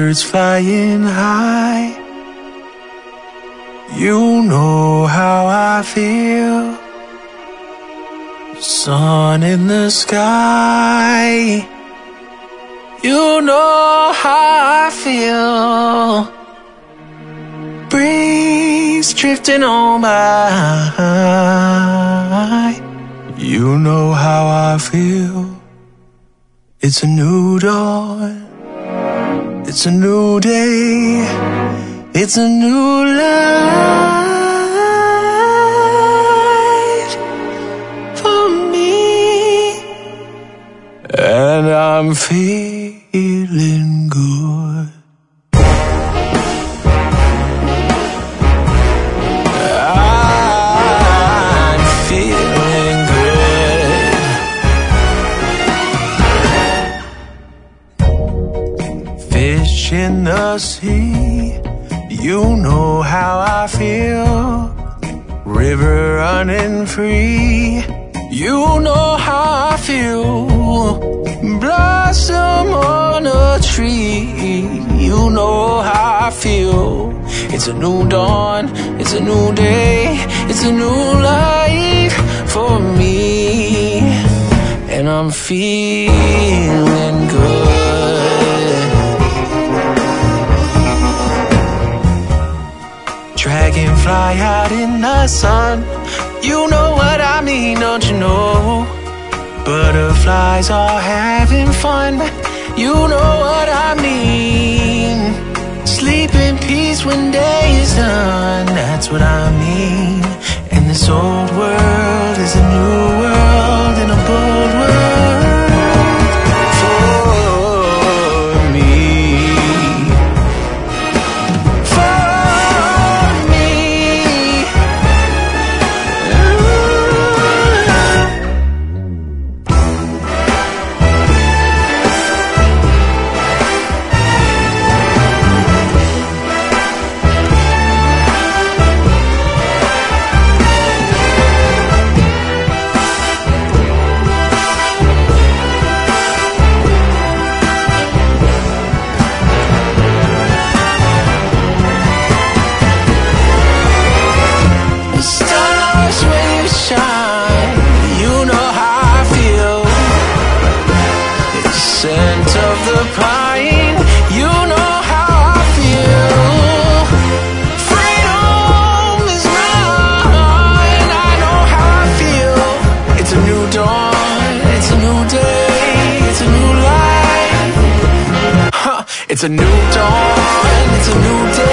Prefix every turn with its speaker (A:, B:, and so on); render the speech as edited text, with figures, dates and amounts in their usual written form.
A: birds flying high. You know how I feel. Sun in the sky. You know how I feel. Breeze drifting on by. You know how I feel. It's a new dawn. It's a new day. It's a new life for me. And I'm feeling good. I'm feeling good. Fish in the sea. You know how I feel. River running free. You know how I feel. Blossom on a tree. You know how I feel. It's a new dawn. It's a new day. It's a new life for me. And I'm feeling good. Dragonfly out in the sun. You know what I mean, don't you know? Butterflies are having fun. You know what I mean. Sleep in peace when day is done. That's what I mean. And this old world is a new world and a bold world for me. Scent of the pine, you know how I feel. Freedom is mine, I know how I feel. It's a new dawn, it's a new day, it's a new life. It's a new dawn, it's a new day.